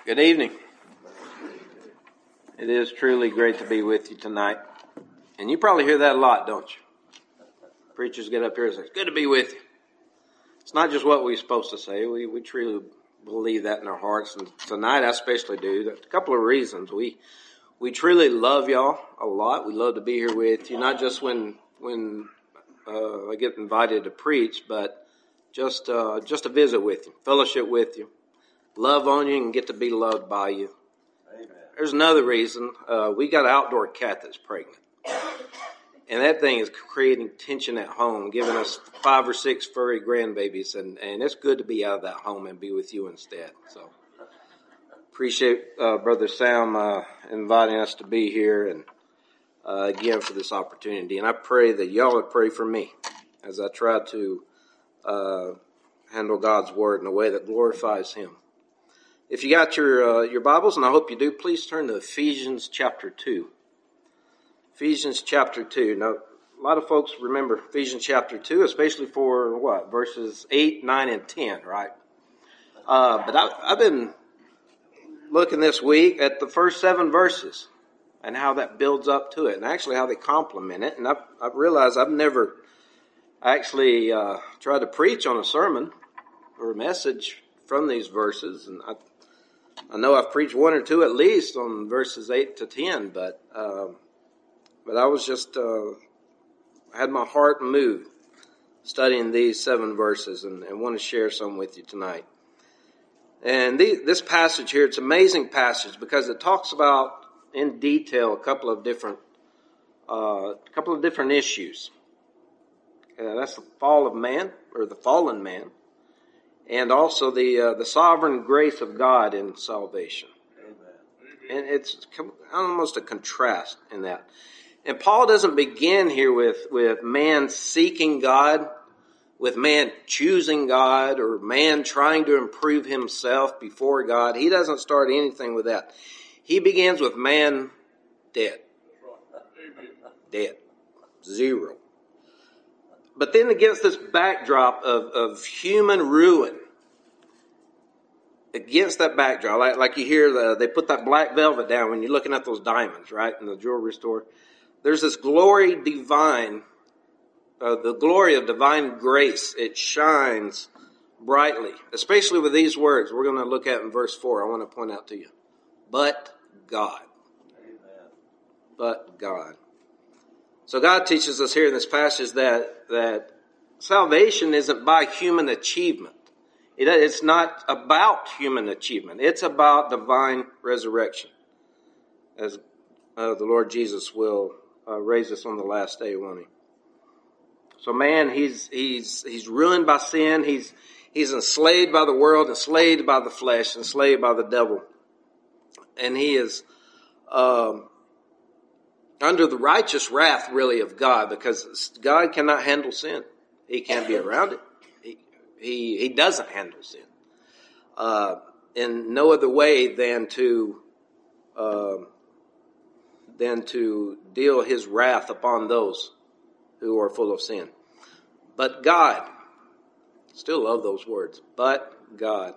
Good evening. It is truly great to be with you tonight. And you probably hear that a lot, don't you? Preachers get up here and say, it's good to be with you. It's not just what we're supposed to say. We truly believe that in our hearts. And tonight I especially do. There's a couple of reasons. We truly love y'all a lot. We love to be here with you, not just when I get invited to preach, but just to visit with you, fellowship with you, love on you, and get to be loved by you. Amen. There's another reason. We got an outdoor cat that's pregnant. And that thing is creating tension at home, giving us 5 or 6 furry grandbabies. And it's good to be out of that home and be with you instead. So appreciate Brother Sam inviting us to be here and again for this opportunity. And I pray that y'all would pray for me as I try to handle God's word in a way that glorifies Him. If you got your Bibles, and I hope you do, please turn to Ephesians chapter 2. Ephesians chapter 2. Now, a lot of folks remember Ephesians chapter 2, especially for what? Verses 8, 9, and 10, right? But I've been looking this week at the first 7 verses and how that builds up to it, and actually how they complement it. And I've realized I've never actually tried to preach on a sermon or a message from these verses, and I know I've preached 1 or 2 at least on verses 8 to 10, but I was just had my heart moved studying these 7 verses, and want to share some with you tonight. And this passage here, it's an amazing passage because it talks about in detail a couple of different issues. That's the fall of man, or the fallen man, and also the sovereign grace of God in salvation. Amen. And it's almost a contrast in that. And Paul doesn't begin here with man seeking God, with man choosing God, or man trying to improve himself before God. He doesn't start anything with that. He begins with man dead. Dead. Zero. But then against this backdrop of human ruin, against that backdrop, like you hear, they put that black velvet down when you're looking at those diamonds, right, in the jewelry store. There's this glory divine, the glory of divine grace. It shines brightly, especially with these words we're going to look at in verse 4. I want to point out to you. But God. Amen. But God. So God teaches us here in this passage that salvation isn't by human achievement. It's not about human achievement. It's about divine resurrection, as the Lord Jesus will raise us on the last day, won't He? So man, he's ruined by sin. He's enslaved by the world, enslaved by the flesh, enslaved by the devil, and he is under the righteous wrath, really, of God, because God cannot handle sin. He can't be around it. He doesn't handle sin in no other way than to deal His wrath upon those who are full of sin. But God, still love those words. But God,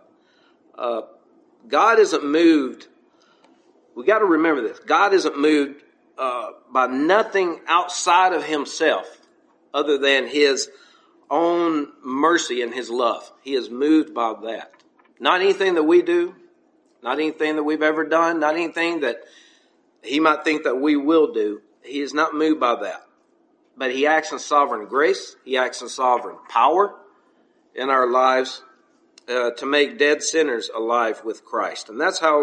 God isn't moved. We got to remember this. God isn't moved by nothing outside of Himself, other than His own mercy and His love. He is moved by that. Not anything that we do, not anything that we've ever done, not anything that He might think that we will do. He is not moved by that. But He acts in sovereign grace. He acts in sovereign power in our lives to make dead sinners alive with Christ. And that's how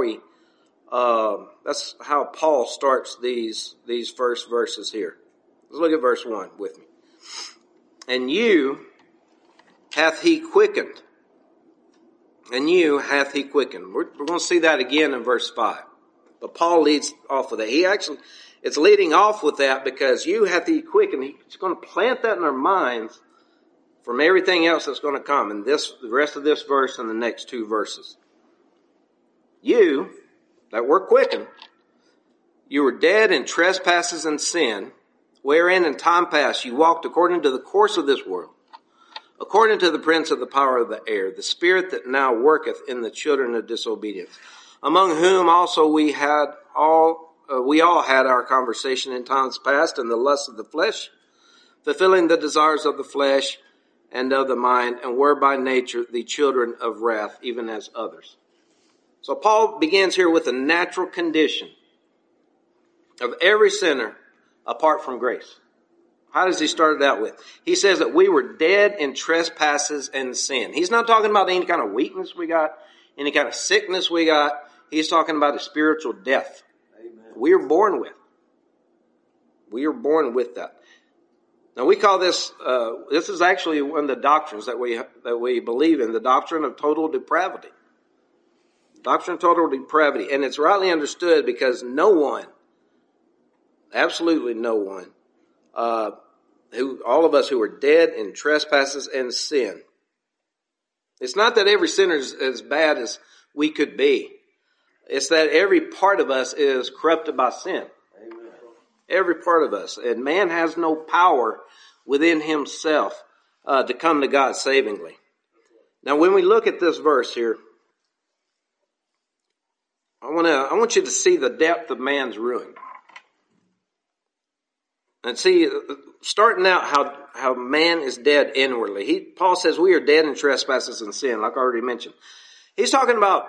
Paul starts these first verses here. Let's look at verse 1 with me. And you hath He quickened. And you hath He quickened. We're going to see that again in verse 5. But Paul leads off with that. It's leading off with that because you hath He quickened. He's going to plant that in our minds from everything else that's going to come in the rest of this verse and the next 2 verses. You that were quickened, you were dead in trespasses and sin, wherein in time past you walked according to the course of this world, according to the prince of the power of the air, the spirit that now worketh in the children of disobedience, among whom also we all had our conversation in times past in the lust of the flesh, fulfilling the desires of the flesh and of the mind, and were by nature the children of wrath, even as others. So Paul begins here with the natural condition of every sinner apart from grace. How does he start it out with? He says that we were dead in trespasses and sin. He's not talking about any kind of weakness we got, any kind of sickness we got. He's talking about a spiritual death. Amen. We are born with. We are born with that. Now we call this, this is actually one of the doctrines that we believe in, the doctrine of total depravity. Doctrine of total depravity. And it's rightly understood because no one, absolutely no one, all of us who are dead in trespasses and sin. It's not that every sinner is as bad as we could be. It's that every part of us is corrupted by sin. Amen. Every part of us. And man has no power within himself to come to God savingly. Now when we look at this verse here, I want you to see the depth of man's ruin. And see, starting out how man is dead inwardly. Paul says we are dead in trespasses and sin, like I already mentioned. He's talking about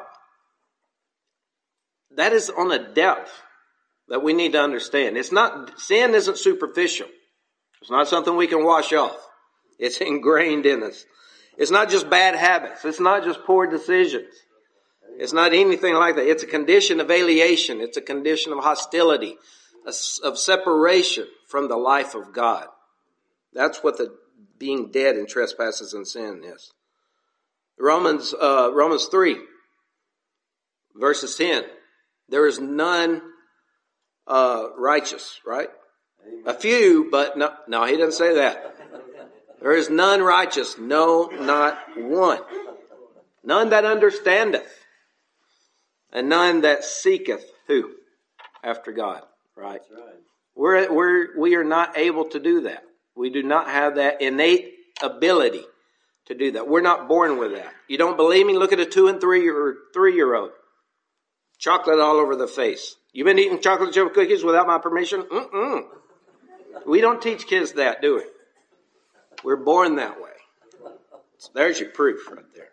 that is on a depth that we need to understand. Sin isn't superficial. It's not something we can wash off. It's ingrained in us. It's not just bad habits. It's not just poor decisions. It's not anything like that. It's a condition of alienation. It's a condition of hostility, of separation from the life of God. That's what the being dead in trespasses and sin is. Romans 3, verses 10. There is none righteous, right? Amen. A few, but no, he doesn't say that. There is none righteous, no, not one. None that understandeth, and none that seeketh who? After God, right? That's right. We are not able to do that. We do not have that innate ability to do that. We're not born with that. You don't believe me? Look at a 2 and 3-year-old. Chocolate all over the face. You've been eating chocolate chip cookies without my permission? We don't teach kids that, do we? We're born that way. So there's your proof right there.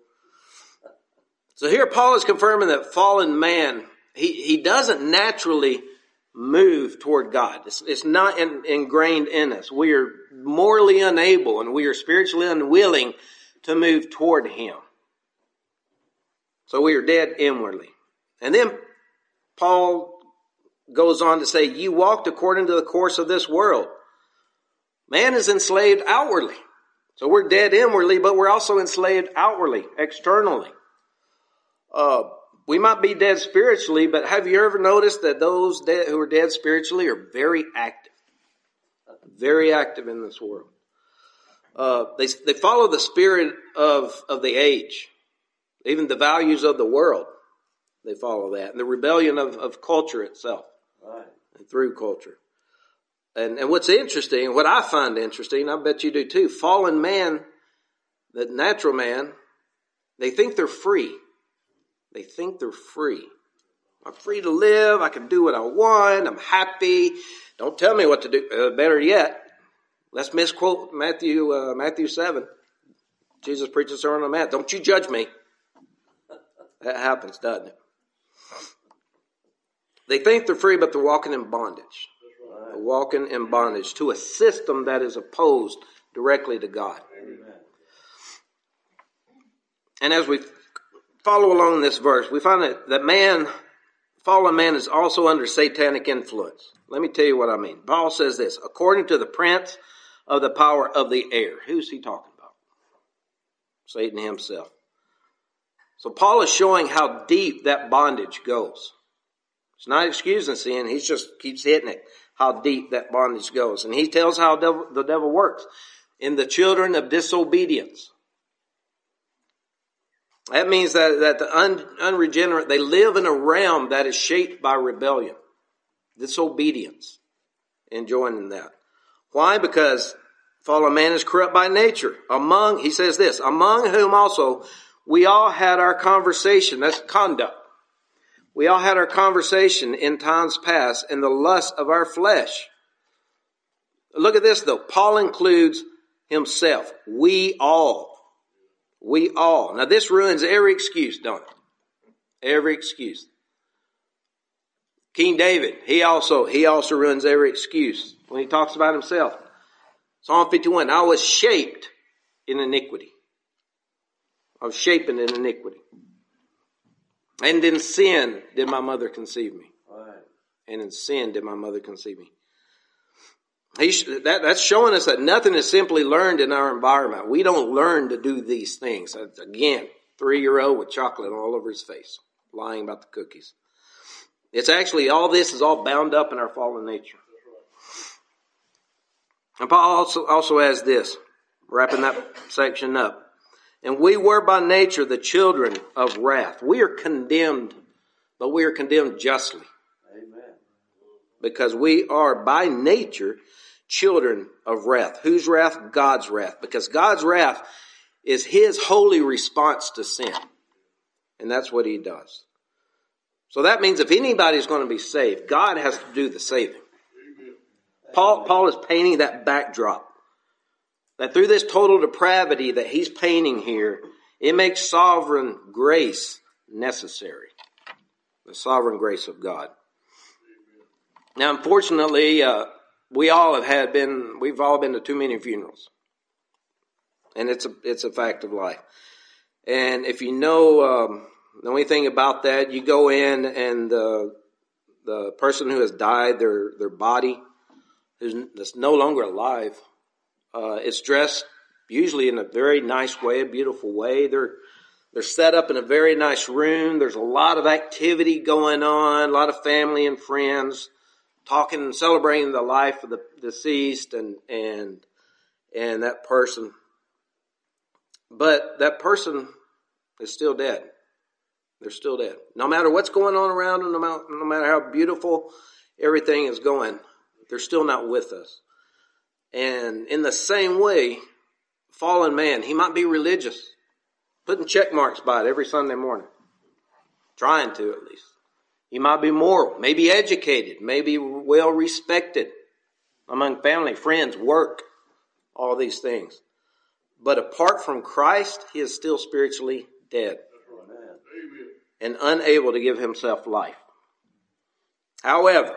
So here Paul is confirming that fallen man, he doesn't naturally move toward God. It's not ingrained in us. We are morally unable and we are spiritually unwilling to move toward him. So we are dead inwardly. And then Paul goes on to say, you walked according to the course of this world. Man is enslaved outwardly. So we're dead inwardly, but we're also enslaved outwardly, externally. We might be dead spiritually, but have you ever noticed that those who are dead spiritually are very active? Very active in this world. They follow the spirit of the age. Even the values of the world. They follow that. And the rebellion of culture itself. Right. And through culture. And what's interesting, what I find interesting, I bet you do too, fallen man, the natural man, they think they're free. They think they're free. I'm free to live. I can do what I want. I'm happy. Don't tell me what to do. Better yet, let's misquote Matthew 7. Jesus preaches a sermon on that. Don't you judge me. That happens, doesn't it? They think they're free, but they're walking in bondage. They're walking in bondage to a system that is opposed directly to God. Amen. And as we follow along this verse, we find that fallen man is also under satanic influence. Let me tell you what I mean. Paul says this, according to the prince of the power of the air. Who's he talking about? Satan himself. So Paul is showing how deep that bondage goes. It's not excusing sin. He just keeps hitting it, how deep that bondage goes. And he tells how the devil works in the children of disobedience. That means that the unregenerate, they live in a realm that is shaped by rebellion, disobedience, enjoying that. Why? Because fallen man is corrupt by nature. He says this, among whom also we all had our conversation. That's conduct. We all had our conversation in times past in the lust of our flesh. Look at this though. Paul includes himself. We all. We all. Now this ruins every excuse, don't it? Every excuse. King David, he also ruins every excuse when he talks about himself. Psalm 51, I was shaped in iniquity. I was shapen in iniquity. And in sin did my mother conceive me. Right. And in sin did my mother conceive me. That's showing us that nothing is simply learned in our environment. We don't learn to do these things. Again, 3-year-old with chocolate all over his face, lying about the cookies. It's actually, all this is all bound up in our fallen nature. And Paul also has this, wrapping that section up. And we were by nature the children of wrath. We are condemned, but we are condemned justly. Amen. Because we are by nature children of wrath. Whose wrath? God's wrath. Because God's wrath is his holy response to sin. And that's what he does. So that means if anybody's going to be saved, God has to do the saving. Paul is painting that backdrop. That through this total depravity that he's painting here, it makes sovereign grace necessary. The sovereign grace of God. Now, unfortunately, we've all been to too many funerals. And it's a fact of life. And if you know anything about that, you go in and the person who has died, their body, that's no longer alive, it's dressed usually in a very nice way, a beautiful way. They're set up in a very nice room. There's a lot of activity going on, a lot of family and friends talking and celebrating the life of the deceased and that person. But that person is still dead. They're still dead. No matter what's going on around them, no matter how beautiful everything is going, they're still not with us. And in the same way, fallen man, he might be religious, putting check marks by it every Sunday morning, trying to at least. He might be moral, maybe educated, maybe well respected among family, friends, work, all these things. But apart from Christ, he is still spiritually dead and unable to give himself life. However,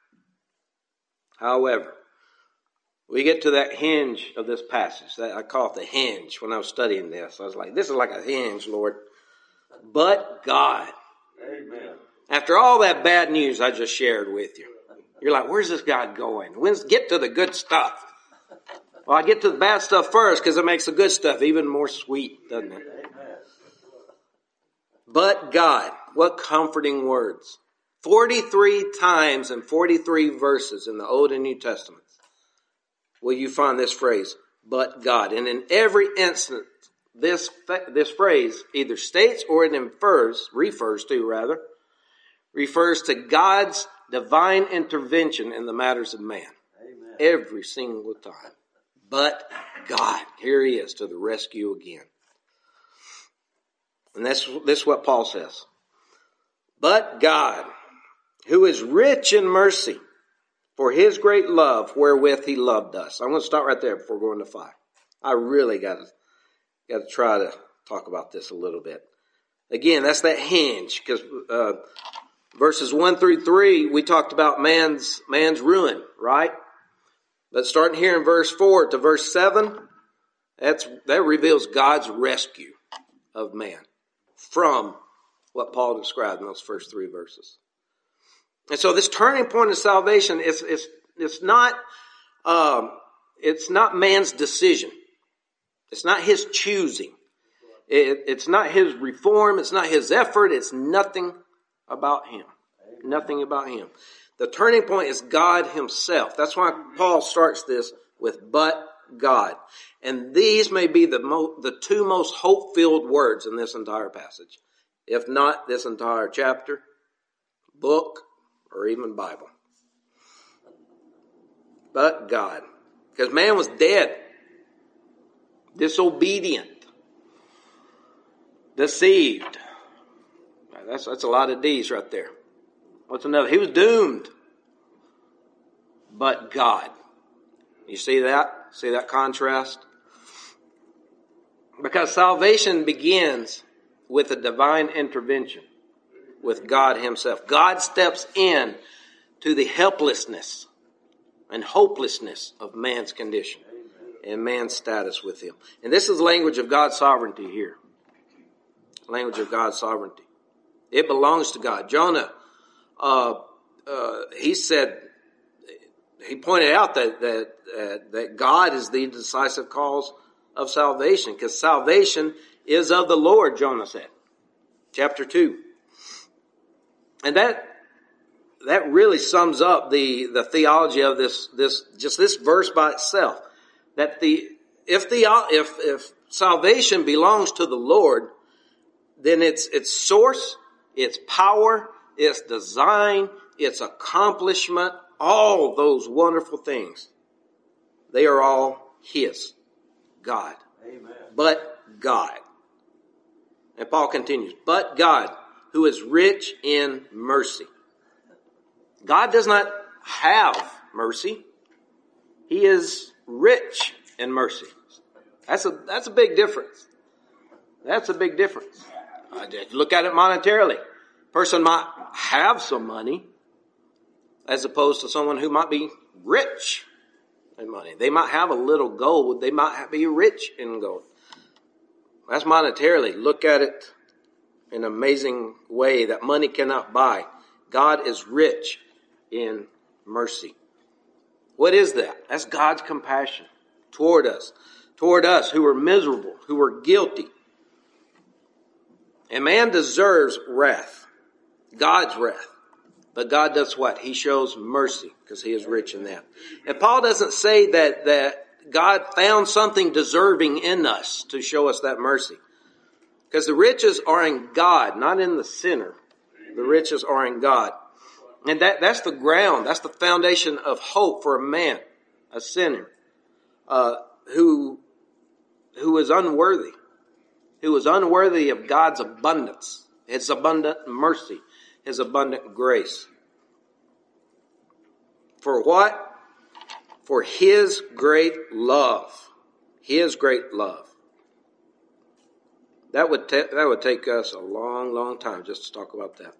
we get to that hinge of this passage. That I call it the hinge when I was studying this. I was like, this is like a hinge, Lord. But God. Amen. After all that bad news I just shared with you, you're like, where's this God going? Get to the good stuff. Well, I get to the bad stuff first because it makes the good stuff even more sweet, doesn't it? Amen. But God. What comforting words. 43 times and 43 verses in the Old and New Testaments will you find this phrase, but God. And in every instance, this phrase either states or it refers to God's divine intervention in the matters of man. Amen. Every single time. But God, here he is to the rescue again. And this is what Paul says. But God, who is rich in mercy, for his great love wherewith he loved us. I'm going to start right there before going to 5. I really got to try to talk about this a little bit. Again, that's that hinge, because verses 1 through 3, we talked about man's ruin, right? But starting here in verse 4 to verse 7, that reveals God's rescue of man from what Paul described in those first 3 verses. And so this turning point of salvation it's not man's decision. It's not his choosing. It's not his reform. It's not his effort. It's nothing about him. Nothing about him. The turning point is God himself. That's why Paul starts this with but God. And these may be the 2 most hope-filled words in this entire passage. If not this entire chapter, book, or even Bible. But God. Because man was dead. Disobedient. Deceived. That's a lot of D's right there. What's another? He was doomed. But God. You see that? See that contrast? Because salvation begins with a divine intervention, with God himself. God steps in to the helplessness and hopelessness of man's condition and man's status with him. And this is language of God's sovereignty here. Language of God's sovereignty. It belongs to God. Jonah, he said, he pointed out that God is the decisive cause of salvation, because salvation is of the Lord, Jonah said. Chapter 2. And that really sums up the theology of this verse by itself. That if salvation belongs to the Lord, then its source, its power, its design, its accomplishment, all those wonderful things, they are all his. God. Amen. But God. And Paul continues, but God, who is rich in mercy. God does not have mercy. He is rich in mercy. That's a big difference. That's a big difference. Look at it monetarily. A person might have some money as opposed to someone who might be rich in money. They might have a little gold. They might be rich in gold. That's monetarily. Look at it in an amazing way that money cannot buy. God is rich in mercy. What is that? That's God's compassion toward us who are miserable, who are guilty. And man deserves wrath, God's wrath. But God does what? He shows mercy because he is rich in that. And Paul doesn't say that God found something deserving in us to show us that mercy. Because the riches are in God, not in the sinner. The riches are in God. And that's the ground, that's the foundation of hope for a man, a sinner, who is unworthy. Who is unworthy of God's abundance, his abundant mercy, his abundant grace. For what? For his great love. His great love. That would take us a long, long time just to talk about that.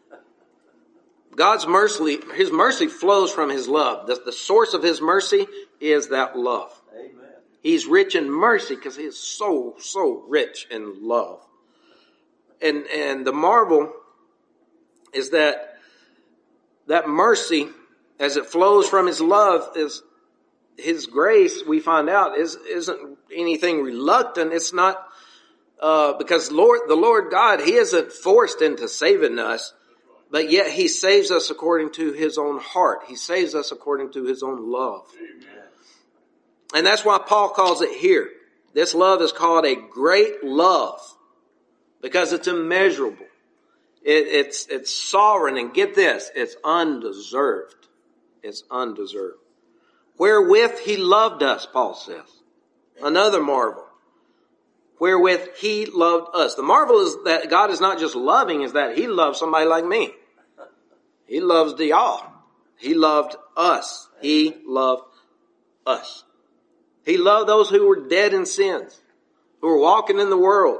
God's mercy, his mercy flows from his love. The source of his mercy is that love. Amen. He's rich in mercy because he is so, so rich in love. And the marvel is that mercy, as it flows from his love, is his grace, we find out, isn't anything reluctant. It's not because the Lord God, he isn't forced into saving us, but yet he saves us according to his own heart. He saves us according to his own love. Amen. And that's why Paul calls it here. This love is called a great love because it's immeasurable. It's sovereign, and get this, it's undeserved. It's undeserved. Wherewith he loved us, Paul says. Another marvel. Wherewith he loved us. The marvel is that God is not just loving, is that he loves somebody like me. He loves the all. He loved us. He loved us. He loved those who were dead in sins, who were walking in the world,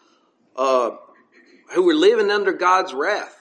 who were living under God's wrath.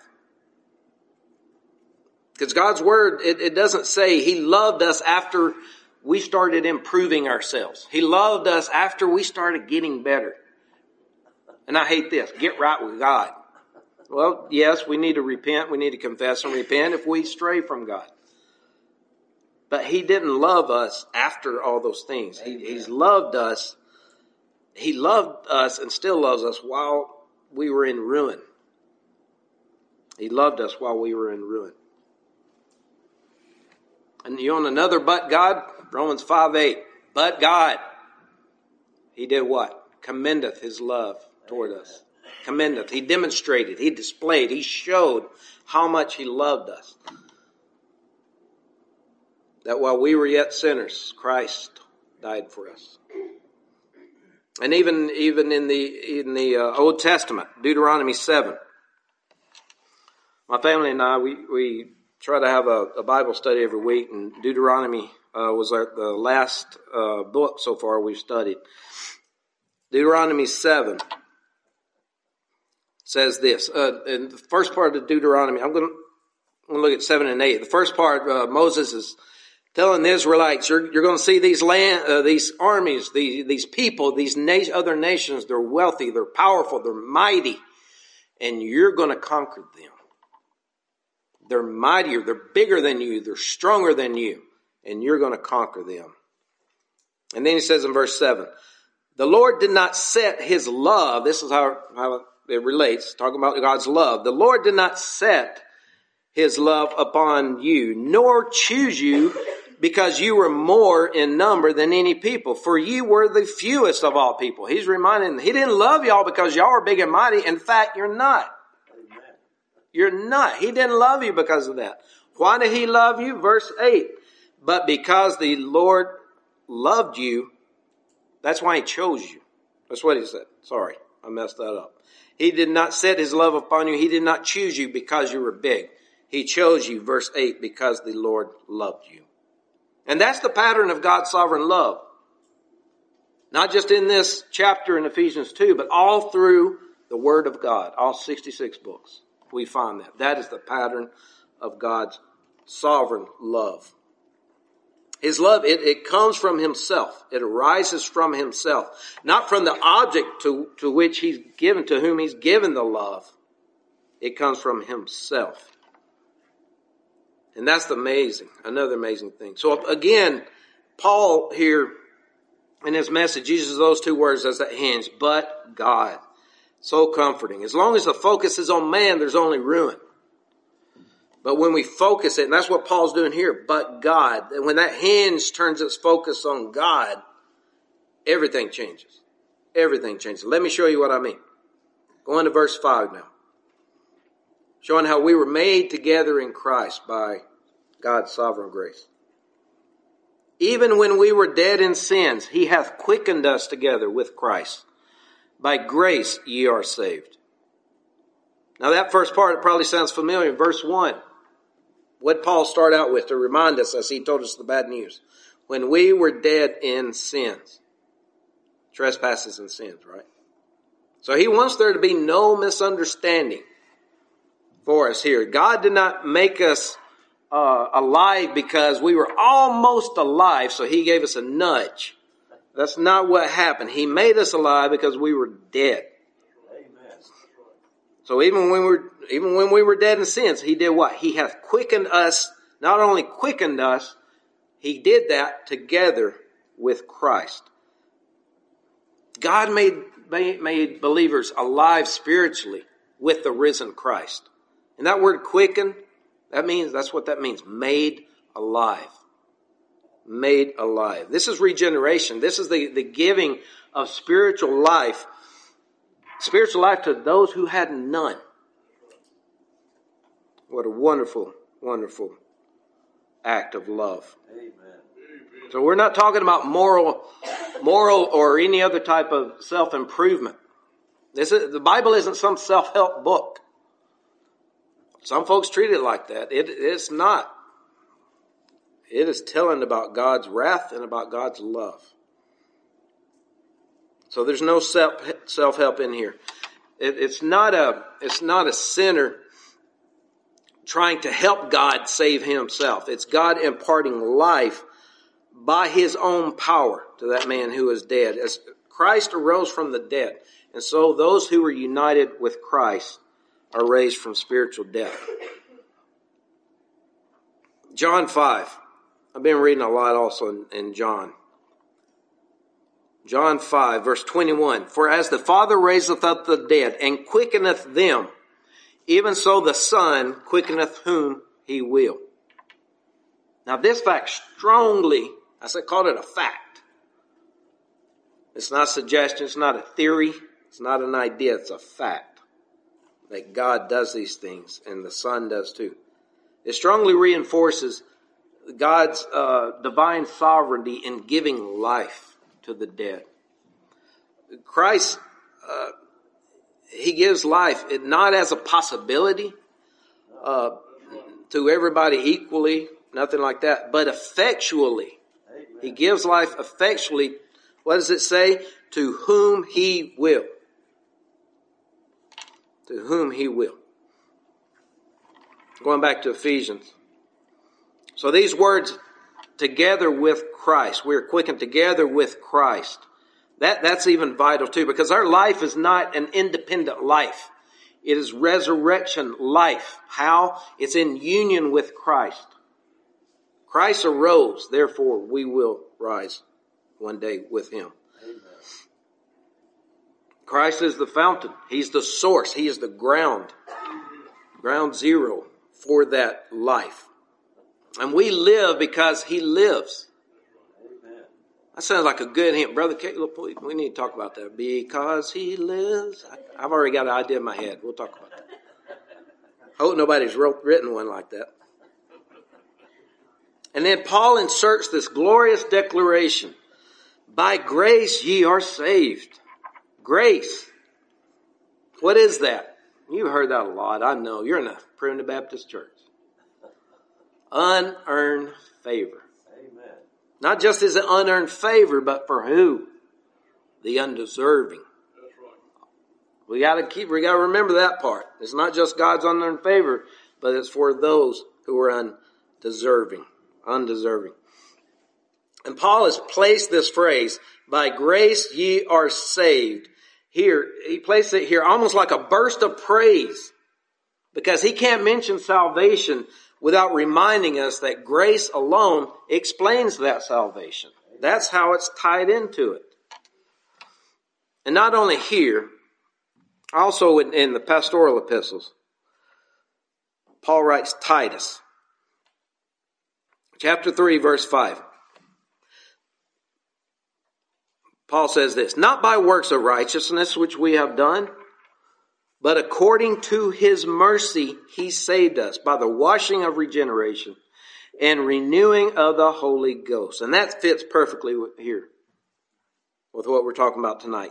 Because God's word, it doesn't say he loved us after we started improving ourselves. He loved us after we started getting better. And I hate this. Get right with God. Well, yes, we need to repent. We need to confess and repent if we stray from God. But he didn't love us after all those things. He's loved us. He loved us and still loves us while we were in ruin. He loved us while we were in ruin. And you want another but God? Romans 5:8. But God, he did what? Commendeth his love toward us. Commendeth. He demonstrated, he displayed, he showed how much he loved us. That while we were yet sinners, Christ died for us. And even in the Old Testament, Deuteronomy 7, My family and I, we try to have a Bible study every week, and Deuteronomy was the last book so far we've studied. Deuteronomy 7 says this. In the first part of Deuteronomy, I'm going to look at 7 and 8. The first part, Moses is telling the Israelites, you're going to see these armies, these people, these other nations, they're wealthy, they're powerful, they're mighty, and you're going to conquer them. They're mightier, they're bigger than you, they're stronger than you, and you're going to conquer them. And then he says in verse 7, the Lord did not set his love, this is how it relates, talking about God's love. The Lord did not set his love upon you, nor choose you because you were more in number than any people, for you were the fewest of all people. He's reminding them, he didn't love y'all because y'all were big and mighty. In fact, you're not. You're not. He didn't love you because of that. Why did he love you? Verse 8. But because the Lord loved you, that's why he chose you. That's what he said. Sorry, I messed that up. He did not set his love upon you. He did not choose you because you were big. He chose you, verse 8, because the Lord loved you. And that's the pattern of God's sovereign love. Not just in this chapter in Ephesians 2, but all through the Word of God, all 66 books. We find that. That is the pattern of God's sovereign love. His love, it comes from himself. It arises from himself. Not from the object to which he's given, to whom he's given the love. It comes from himself. And that's another amazing thing. So again, Paul here in his message uses those two words as that hinge, but God. So comforting. As long as the focus is on man, there's only ruin. But when we focus it, and that's what Paul's doing here, but God, when that hinge turns its focus on God, everything changes. Everything changes. Let me show you what I mean. Go on to verse 5 now. Showing how we were made together in Christ by God's sovereign grace. Even when we were dead in sins, he hath quickened us together with Christ. By grace ye are saved. Now that first part, it probably sounds familiar. Verse 1. What did Paul start out with to remind us as he told us the bad news? When we were dead in sins. Trespasses and sins, right? So he wants there to be no misunderstanding for us here. God did not make us alive because we were almost alive, so he gave us a nudge. That's not what happened. He made us alive because we were dead. Amen. So even when we were dead in sins, he did what? He hath quickened us, not only quickened us, he did that together with Christ. God made believers alive spiritually with the risen Christ. And that word quicken, that's what that means. Made alive. Made alive. This is regeneration. This is the giving of spiritual life. Spiritual life to those who had none. What a wonderful, wonderful act of love. Amen. So we're not talking about moral or any other type of self-improvement. The Bible isn't some self-help book. Some folks treat it like that. It's not. It is telling about God's wrath and about God's love. So there's no self-help in here. It's not a sinner trying to help God save himself. It's God imparting life by his own power to that man who is dead. As Christ arose from the dead, and so those who were united with Christ are raised from spiritual death. John 5. I've been reading a lot also in John. John 5, verse 21. For as the Father raiseth up the dead and quickeneth them, even so the Son quickeneth whom he will. Now this fact strongly, I called it a fact. It's not a suggestion, it's not a theory, it's not an idea, it's a fact. That God does these things and the Son does too. It strongly reinforces God's divine sovereignty in giving life to the dead. Christ, he gives life, not as a possibility, to everybody equally, nothing like that, but effectually. He gives life effectually. What does it say? To whom he will. To whom he will. Going back to Ephesians. So these words, together with Christ. We're quickened together with Christ. That's even vital too, because our life is not an independent life. It is resurrection life. How? It's in union with Christ. Christ arose, therefore we will rise one day with him. Amen. Christ is the fountain. He's the source. He is the ground zero for that life. And we live because he lives. Amen. That sounds like a good hint. Brother Caleb, we need to talk about that. Because he lives. I've already got an idea in my head. We'll talk about that. I hope nobody's written one like that. And then Paul inserts this glorious declaration. By grace ye are saved. Grace. What is that? You've heard that a lot. I know. You're in a Primitive Baptist church. Unearned favor. Amen. Not just as an unearned favor, but for who? The undeserving. That's right. We got to remember that part. It's not just God's unearned favor, but it's for those who are undeserving. And Paul has placed this phrase, by grace ye are saved. Here, he placed it here almost like a burst of praise, because he can't mention salvation without reminding us that grace alone explains that salvation. That's how it's tied into it. And not only here, also in the pastoral epistles, Paul writes Titus, chapter 3, verse 5. Paul says this, not by works of righteousness which we have done, but according to his mercy he saved us by the washing of regeneration and renewing of the Holy Ghost. And that fits perfectly here with what we're talking about tonight.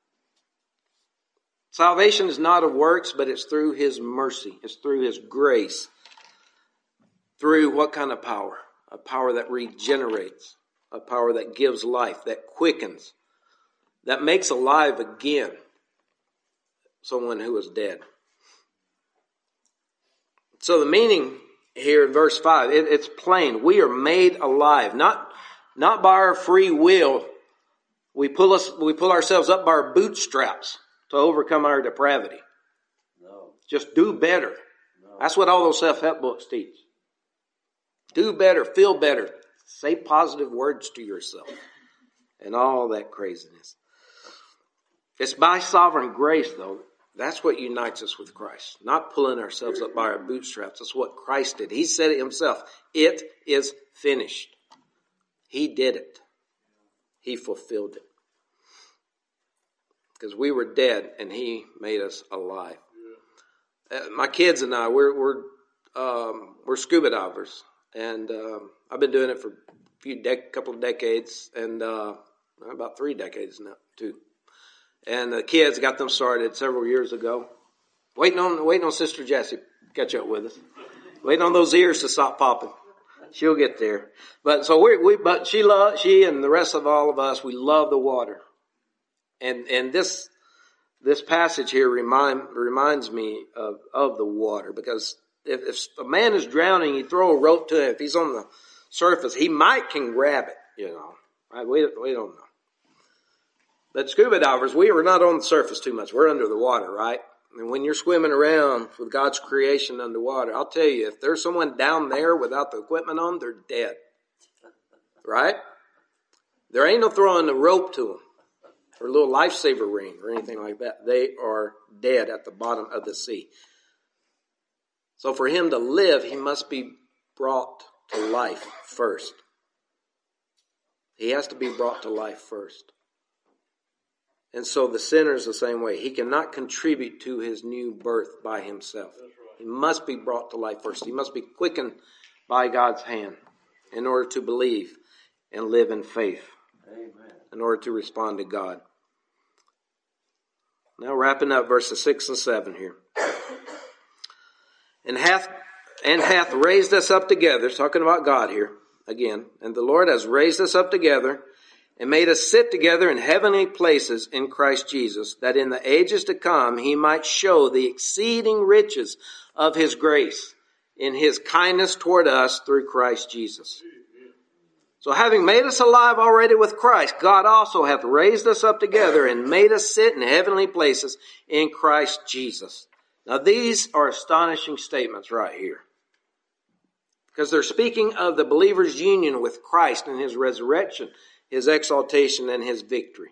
Salvation is not of works, but it's through his mercy. It's through his grace. Through what kind of power? A power that regenerates. A power that gives life, that quickens, that makes alive again someone who is dead. So the meaning here in verse 5, it's plain. We are made alive, not by our free will. We pull ourselves up by our bootstraps to overcome our depravity. No. Just do better. No. That's what all those self-help books teach. Do better, feel better, say positive words to yourself, and all that craziness. It's by sovereign grace, though. That's what unites us with Christ. Not pulling ourselves up by our bootstraps. That's what Christ did. He said it himself. It is finished. He did it. He fulfilled it. Because we were dead and he made us alive. My kids and I, we're scuba divers. And I've been doing it for couple of decades, and about 3 decades now, too. And the kids got them started several years ago. Waiting on Sister Jessie to catch up with us. Waiting on those ears to stop popping. She'll get there. But so but she and the rest of all of us, we love the water. And this passage here reminds me of the water, because if a man is drowning, you throw a rope to him. If he's on the surface, he can grab it, Right? We don't know. But scuba divers, we are not on the surface too much. We're under the water, right? And when you're swimming around with God's creation underwater, I'll tell you, if there's someone down there without the equipment on, they're dead. Right? There ain't no throwing the rope to them or a little lifesaver ring or anything like that. They are dead at the bottom of the sea. So for him to live, he must be brought to life first. He has to be brought to life first. And so the sinner is the same way. He cannot contribute to his new birth by himself. He must be brought to life first. He must be quickened by God's hand in order to believe and live in faith. Amen. In order to respond to God. Now wrapping up verses 6 and 7 here. and hath raised us up together, talking about God here again, and the Lord has raised us up together and made us sit together in heavenly places in Christ Jesus, that in the ages to come he might show the exceeding riches of his grace in his kindness toward us through Christ Jesus. So having made us alive already with Christ, God also hath raised us up together and made us sit in heavenly places in Christ Jesus. Now these are astonishing statements right here, because they're speaking of the believer's union with Christ and his resurrection, his exaltation, and his victory.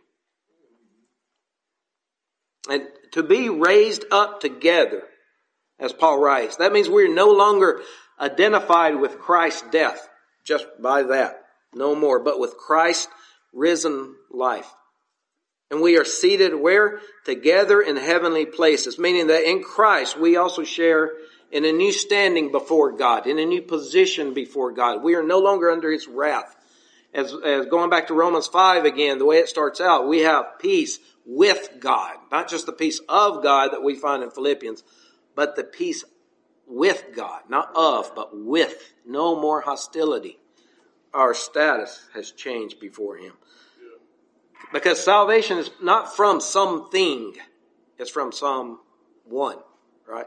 And to be raised up together, as Paul writes, that means we're no longer identified with Christ's death, just by that, no more, but with Christ's risen life. And we are seated where? Together in heavenly places, meaning that in Christ we also share in a new standing before God, in a new position before God. We are no longer under his wrath. As going back to Romans 5 again, the way it starts out, we have peace with God. Not just the peace of God that we find in Philippians, but the peace with God. Not of, but with. No more hostility. Our status has changed before him. Because salvation is not from something. It's from someone, right?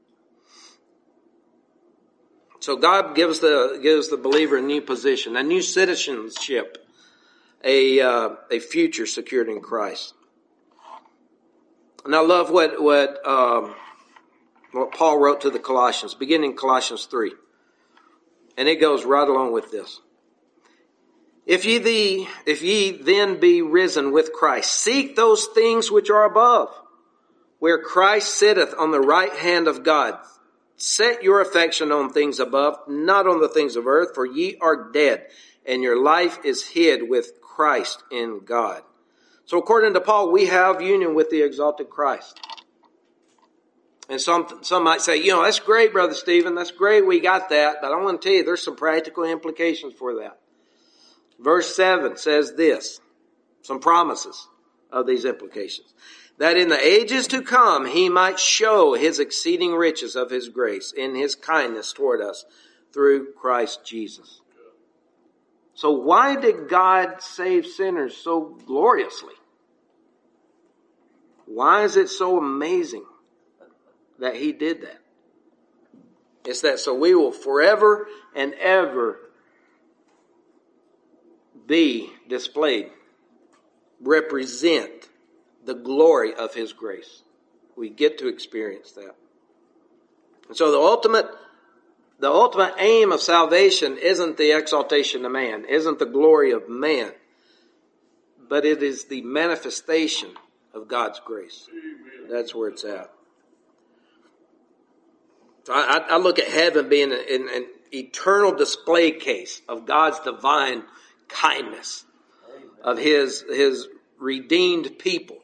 So God gives the believer a new position, a new citizenship, a future secured in Christ. And I love what Paul wrote to the Colossians, beginning in Colossians 3. And it goes right along with this. If ye then be risen with Christ, seek those things which are above, where Christ sitteth on the right hand of God. Set your affection on things above, not on the things of earth, for ye are dead, and your life is hid with Christ in God. So according to Paul, we have union with the exalted Christ. And some might say, that's great, Brother Stephen, that's great, we got that, but I want to tell you, there's some practical implications for that. Verse 7 says this, some promises of these implications. That in the ages to come he might show his exceeding riches of his grace in his kindness toward us through Christ Jesus. So why did God save sinners so gloriously? Why is it so amazing that he did that? It's that so we will forever and ever be displayed, represent the glory of his grace. We get to experience that. And so the ultimate aim of salvation isn't the exaltation of man, isn't the glory of man, but it is the manifestation of God's grace. That's where it's at. So I look at heaven being an eternal display case of God's divine kindness, of his redeemed people,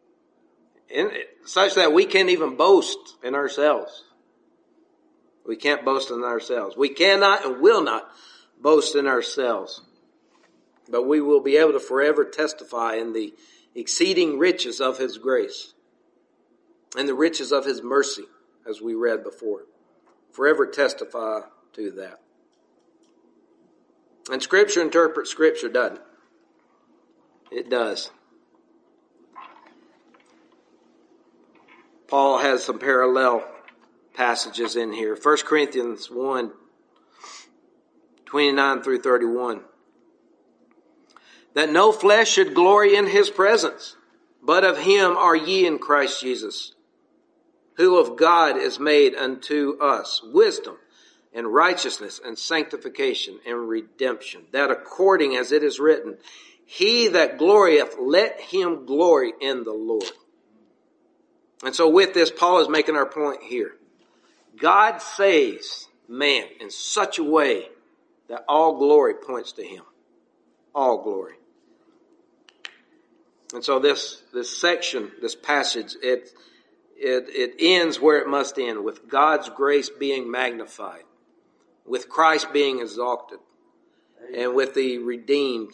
such that we can't even boast in ourselves. We can't boast in ourselves. We cannot and will not boast in ourselves. But we will be able to forever testify in the exceeding riches of his grace and the riches of his mercy, as we read before. Forever testify to that. And Scripture interprets Scripture, doesn't it? It does. Paul has some parallel passages in here. 1 Corinthians 1, 29 through 31. That no flesh should glory in his presence, but of him are ye in Christ Jesus, who of God is made unto us wisdom and righteousness and sanctification and redemption, that according as it is written, he that glorieth, let him glory in the Lord. And so with this, Paul is making our point here. God saves man in such a way that all glory points to him. All glory. And so this section, this passage, it ends where it must end, with God's grace being magnified, with Christ being exalted, and with the redeemed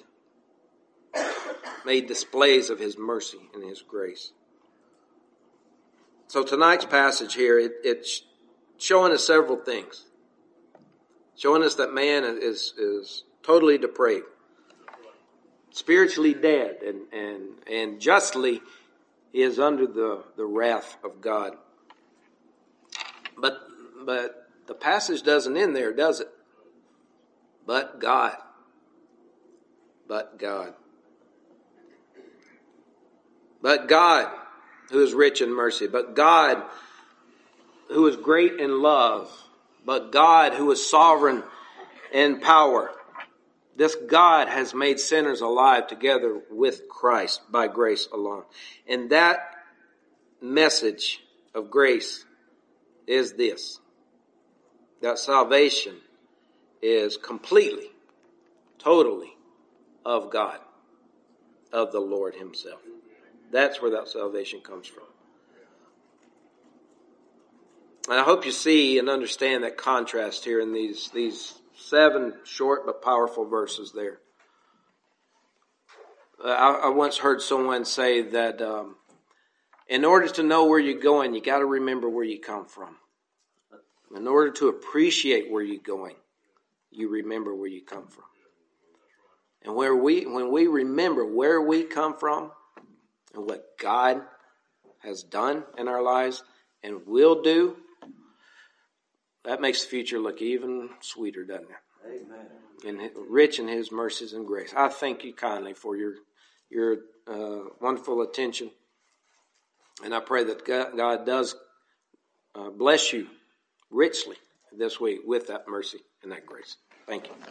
made displays of his mercy and his grace. So tonight's passage here, it showing us several things. Showing us that man is totally depraved, spiritually dead, and justly is under the wrath of God. But the passage doesn't end there, does it? But God. But God. But God, who is rich in mercy. But God, who is great in love. But God, who is sovereign in power. This God has made sinners alive together with Christ by grace alone. And that message of grace is this: that salvation is completely, totally of God, of the Lord himself. That's where that salvation comes from. And I hope you see and understand that contrast here in these 7 short but powerful verses there. I once heard someone say that in order to know where you're going, you got to remember where you come from. In order to appreciate where you're going, you remember where you come from. And when we remember where we come from and what God has done in our lives and will do, that makes the future look even sweeter, doesn't it? Amen. And rich in his mercies and grace. I thank you kindly for your wonderful attention. And I pray that God does bless you richly this week with that mercy and that grace. Thank you.